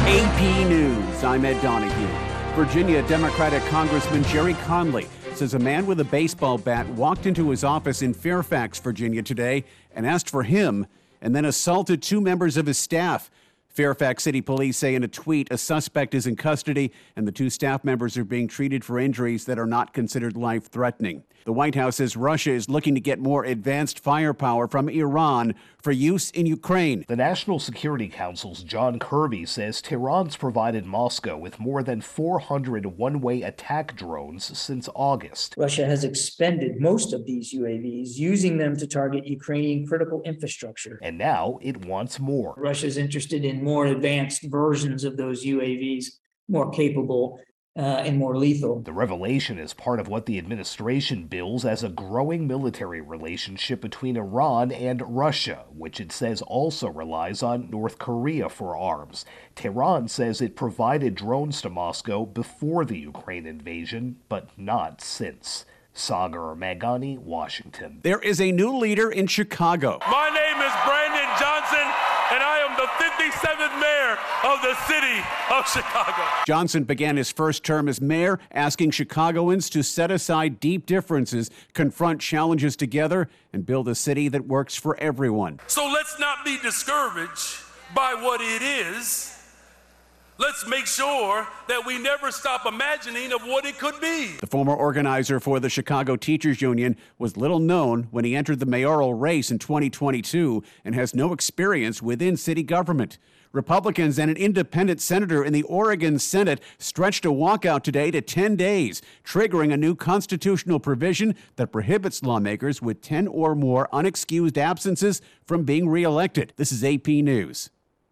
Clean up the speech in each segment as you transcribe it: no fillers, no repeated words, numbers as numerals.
AP News, I'm Ed Donahue. Virginia Democratic Congressman Gerry Conley says a man with a baseball bat walked into his office in Fairfax, Virginia today and asked for him and then assaulted two members of his staff. Fairfax City Police say in a tweet a suspect is in custody and the two staff members are being treated for injuries that are not considered life-threatening. The White House says Russia is looking to get more advanced firepower from Iran for use in Ukraine. The National Security Council's John Kirby says Tehran's provided Moscow with more than 400 one-way attack drones since August. Russia has expended most of these UAVs, using them to target Ukrainian critical infrastructure. And now it wants more. Russia is interested in more advanced versions of those UAVs, more capable and more lethal. The revelation is part of what the administration bills as a growing military relationship between Iran and Russia, which it says also relies on North Korea for arms. Tehran says it provided drones to Moscow before the Ukraine invasion, but not since. Sagar Magani, Washington. There is a new leader in Chicago. My name is Brandon Johnson, and I am the 57th mayor of the city of Chicago. Johnson began his first term as mayor, asking Chicagoans to set aside deep differences, confront challenges together, and build a city that works for everyone. So let's not be discouraged by what it is. Let's make sure that we never stop imagining of what it could be. The former organizer for the Chicago Teachers Union was little known when he entered the mayoral race in 2022 and has no experience within city government. Republicans and an independent senator in the Oregon Senate stretched a walkout today to 10 days, triggering a new constitutional provision that prohibits lawmakers with 10 or more unexcused absences from being reelected. This is AP News.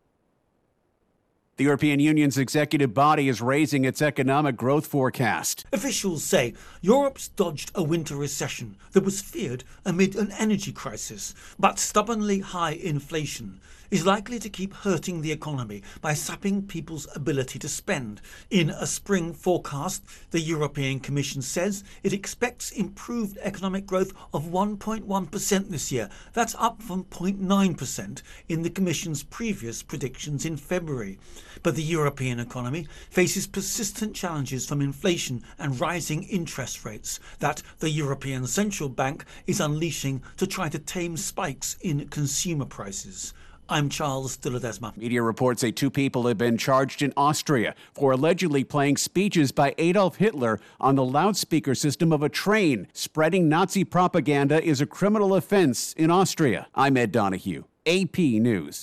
The European Union's executive body is raising its economic growth forecast. Officials say Europe's dodged a winter recession that was feared amid an energy crisis, but stubbornly high inflation is likely to keep hurting the economy by sapping people's ability to spend. In a spring forecast, the European Commission says it expects improved economic growth of 1.1% this year. That's up from 0.9% in the Commission's previous predictions in February. But the European economy faces persistent challenges from inflation and rising interest rates that the European Central Bank is unleashing to try to tame spikes in consumer prices. I'm Charles de Ledesma. Media reports say two people have been charged in Austria for allegedly playing speeches by Adolf Hitler on the loudspeaker system of a train. Spreading Nazi propaganda is a criminal offense in Austria. I'm Ed Donahue, AP News.